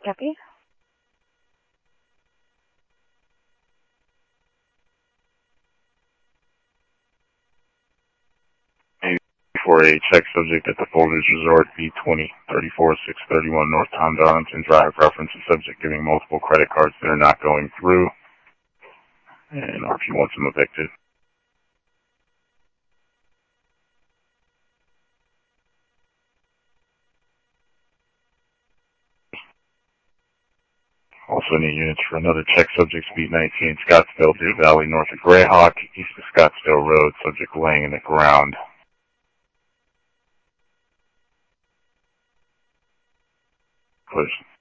copy. For a check subject at the Folders Resort, B20-34-631 North Tom Darlington Drive, reference a subject giving multiple credit cards that are not going through, and RP wants him evicted. Also need units for another check subject, Beat 19, Scottsdale, Deer Valley, north of Greyhawk, east of Scottsdale Road, subject laying in the ground. Push.